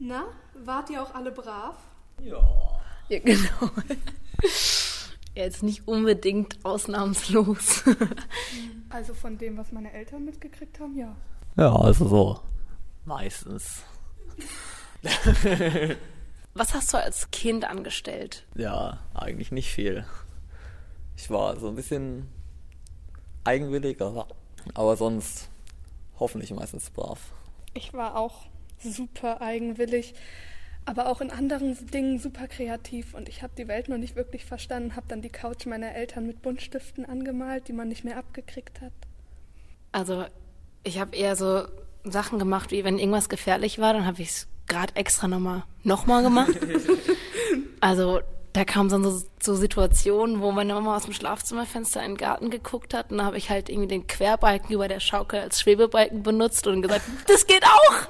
Na, wart ihr auch alle brav? Ja, genau. Jetzt nicht unbedingt ausnahmslos. Also von dem, was meine Eltern mitgekriegt haben, ja. Ja, also so. Meistens. Was hast du als Kind angestellt? Ja, eigentlich nicht viel. Ich war so ein bisschen eigenwillig, aber sonst hoffentlich meistens brav. Ich war auch super eigenwillig, aber auch in anderen Dingen super kreativ und ich habe die Welt noch nicht wirklich verstanden, habe dann die Couch meiner Eltern mit Buntstiften angemalt, die man nicht mehr abgekriegt hat. Also ich habe eher so Sachen gemacht, wie wenn irgendwas gefährlich war, dann habe ich es gerade extra nochmal gemacht. Also da kamen dann so Situationen, wo meine Mama aus dem Schlafzimmerfenster in den Garten geguckt hat und da habe ich halt irgendwie den Querbalken über der Schaukel als Schwebebalken benutzt und gesagt, das geht auch!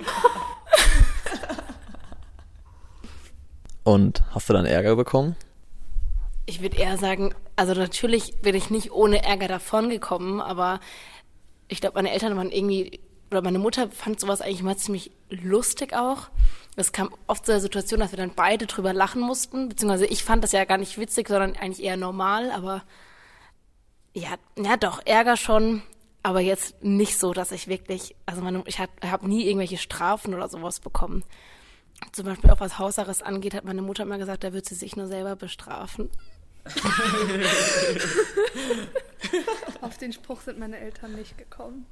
Und hast du dann Ärger bekommen? Ich würde eher sagen, also natürlich bin ich nicht ohne Ärger davongekommen, aber ich glaube, meine Eltern waren irgendwie, oder meine Mutter fand sowas eigentlich mal ziemlich lustig auch. Es kam oft zu der Situation, dass wir dann beide drüber lachen mussten, beziehungsweise ich fand das ja gar nicht witzig, sondern eigentlich eher normal, aber ja doch, Ärger schon, aber jetzt nicht so, dass ich wirklich, also ich habe nie irgendwelche Strafen oder sowas bekommen. Zum Beispiel auch was Hausarrest angeht, hat meine Mutter immer gesagt, da wird sie sich nur selber bestrafen. Auf den Spruch sind meine Eltern nicht gekommen.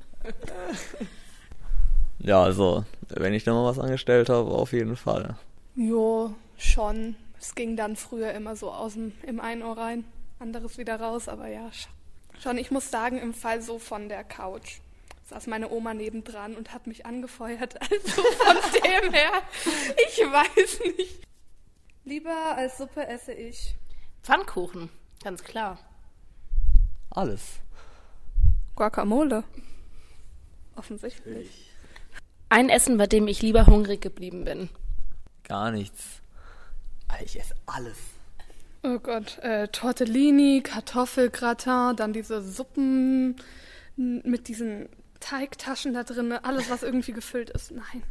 Ja, also, wenn ich da mal was angestellt habe, auf jeden Fall. Jo, schon. Es ging dann früher immer so im einen Ohr rein, anderes wieder raus, aber ja, schon. Ich muss sagen, im Fall so von der Couch saß meine Oma nebendran und hat mich angefeuert. Also von dem her, ich weiß nicht. Lieber als Suppe esse ich Pfannkuchen, ganz klar. Alles. Guacamole. Offensichtlich. Ein Essen, bei dem ich lieber hungrig geblieben bin. Gar nichts. Alter, ich esse alles. Oh Gott, Tortellini, Kartoffelgratin, dann diese Suppen mit diesen Teigtaschen da drin, alles, was irgendwie gefüllt ist. Nein.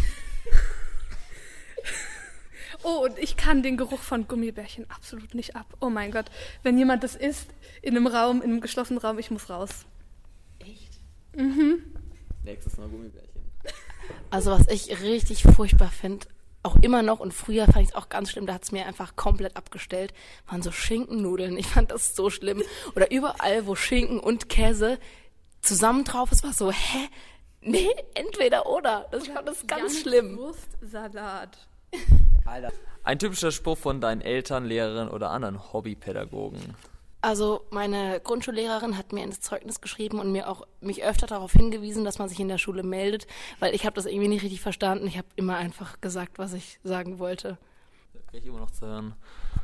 Oh, und ich kann den Geruch von Gummibärchen absolut nicht ab. Oh mein Gott, wenn jemand das isst, in einem geschlossenen Raum, ich muss raus. Echt? Mhm. Nächstes Mal Gummibärchen. Also was ich richtig furchtbar finde, auch immer noch und früher fand ich es auch ganz schlimm, da hat es mir einfach komplett abgestellt, waren so Schinkennudeln. Ich fand das so schlimm. Oder überall, wo Schinken und Käse zusammen drauf ist, war so, hä? Nee, entweder oder. Ich fand das ganz schlimm. Wurstsalat. Alter. Ein typischer Spruch von deinen Eltern, Lehrerinnen oder anderen Hobbypädagogen. Also meine Grundschullehrerin hat mir ins Zeugnis geschrieben und mich öfter darauf hingewiesen, dass man sich in der Schule meldet, weil ich habe das irgendwie nicht richtig verstanden. Ich habe immer einfach gesagt, was ich sagen wollte. Da krieg ich immer noch zu hören.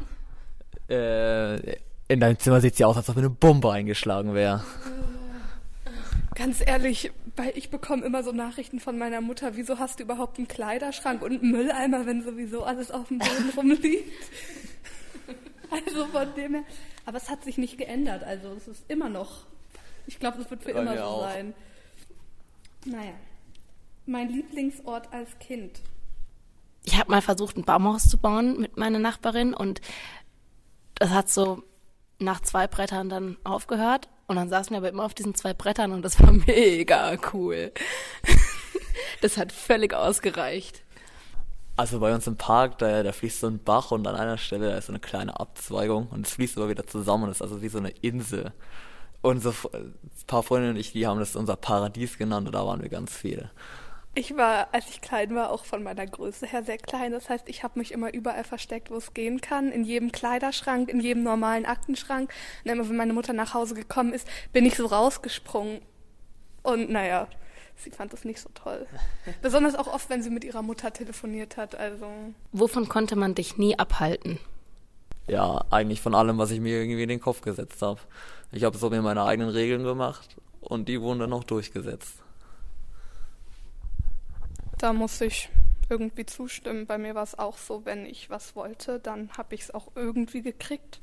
In deinem Zimmer sieht es ja aus, als ob eine Bombe eingeschlagen wäre. Ganz ehrlich, weil ich bekomme immer so Nachrichten von meiner Mutter, wieso hast du überhaupt einen Kleiderschrank und einen Mülleimer, wenn sowieso alles auf dem Boden rumliegt? Also von dem her. Aber es hat sich nicht geändert, also es ist immer noch, ich glaube, es wird für immer so sein. Naja, mein Lieblingsort als Kind. Ich habe mal versucht, ein Baumhaus zu bauen mit meiner Nachbarin und das hat so nach 2 Brettern dann aufgehört und dann saßen wir aber immer auf diesen 2 Brettern und das war mega cool. Das hat völlig ausgereicht. Also bei uns im Park, da fließt so ein Bach und an einer Stelle, da ist so eine kleine Abzweigung und es fließt aber wieder zusammen und ist also wie so eine Insel. Und so ein paar Freunde und ich, die haben das unser Paradies genannt und da waren wir ganz viel. Ich war, als ich klein war, auch von meiner Größe her sehr klein. Das heißt, ich habe mich immer überall versteckt, wo es gehen kann. In jedem Kleiderschrank, in jedem normalen Aktenschrank. Und immer, wenn meine Mutter nach Hause gekommen ist, bin ich so rausgesprungen. Und naja, sie fand das nicht so toll. Besonders auch oft, wenn sie mit ihrer Mutter telefoniert hat. Also. Wovon konnte man dich nie abhalten? Ja, eigentlich von allem, was ich mir irgendwie in den Kopf gesetzt habe. Ich habe so mir meine eigenen Regeln gemacht und die wurden dann auch durchgesetzt. Da muss ich irgendwie zustimmen. Bei mir war es auch so, wenn ich was wollte, dann habe ich es auch irgendwie gekriegt.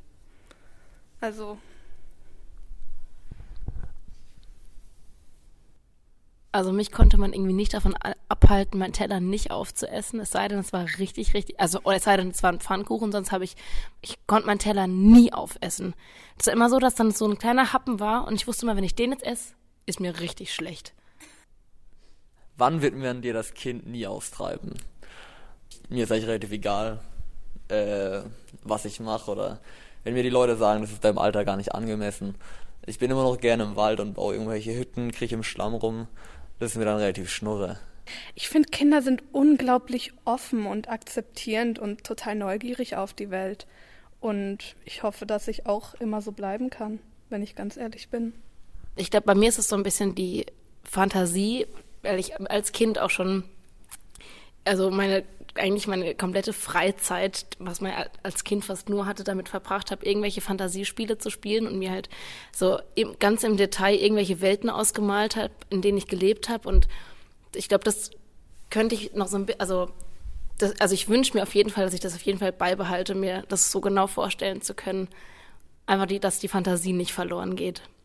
Also Also mich konnte man irgendwie nicht davon abhalten, meinen Teller nicht aufzuessen, es sei denn, es war richtig, oder es sei denn, es war ein Pfannkuchen, sonst ich konnte meinen Teller nie aufessen. Es war immer so, dass dann so ein kleiner Happen war und ich wusste immer, wenn ich den jetzt esse, ist mir richtig schlecht. Wann wird man dir das Kind nie austreiben? Mir ist eigentlich relativ egal, was ich mache, oder wenn mir die Leute sagen, das ist deinem Alter gar nicht angemessen. Ich bin immer noch gerne im Wald und baue irgendwelche Hütten, krieche im Schlamm rum. Das ist mir dann relativ schnurre. Ich finde, Kinder sind unglaublich offen und akzeptierend und total neugierig auf die Welt. Und ich hoffe, dass ich auch immer so bleiben kann, wenn ich ganz ehrlich bin. Ich glaube, bei mir ist es so ein bisschen die Fantasie, weil ich als Kind auch schon, also meine komplette Freizeit, was man als Kind fast nur hatte, damit verbracht habe, irgendwelche Fantasiespiele zu spielen und mir halt so ganz im Detail irgendwelche Welten ausgemalt habe, in denen ich gelebt habe. Und ich glaube, das könnte ich noch so ein bisschen, also ich wünsche mir auf jeden Fall, dass ich das auf jeden Fall beibehalte, mir das so genau vorstellen zu können. Einfach, dass die Fantasie nicht verloren geht.